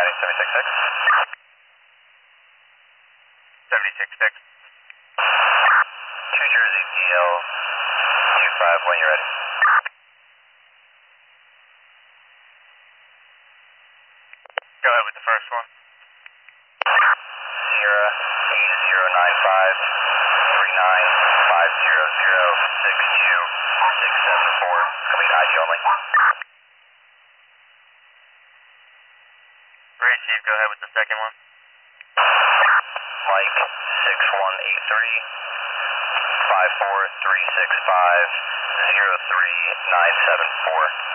Guiding 76.6. 76.6. 2 Jersey DL 25 when you're ready. Go ahead with the first one. Sierra 8095 3950062 complete ID only. Receive, go ahead with the second one. Mike 6183 54365 03974.